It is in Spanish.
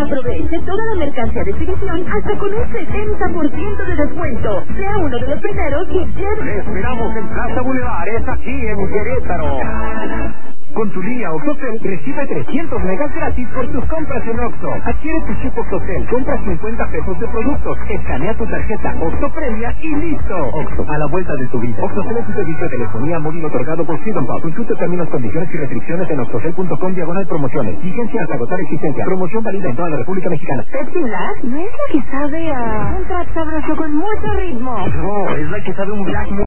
Aproveche toda la mercancía de exhibición hasta con un 70% de descuento. Sea uno de los primeros y lleve. ¡Le esperamos en Plaza Boulevard! ¡Es aquí en Querétaro! Con tu línea OXXOCEL recibe 300 megas gratis por tus compras en Oxxo. Adquiere tu chip OXXOCEL, compra 50 pesos de productos, escanea tu tarjeta Oxxo Premia y listo. Oxxo, a la vuelta de tu vida. OXXOCEL es un servicio de telefonía móvil otorgado por Freedom Pop. Consulta términos, condiciones y restricciones en oxxocel.com/promociones. Vigencia hasta agotar existencia. Promoción válida en toda la República Mexicana. Pepsi Black no es la que sabe a un trap sabroso con mucho ritmo. No, es la que sabe un Black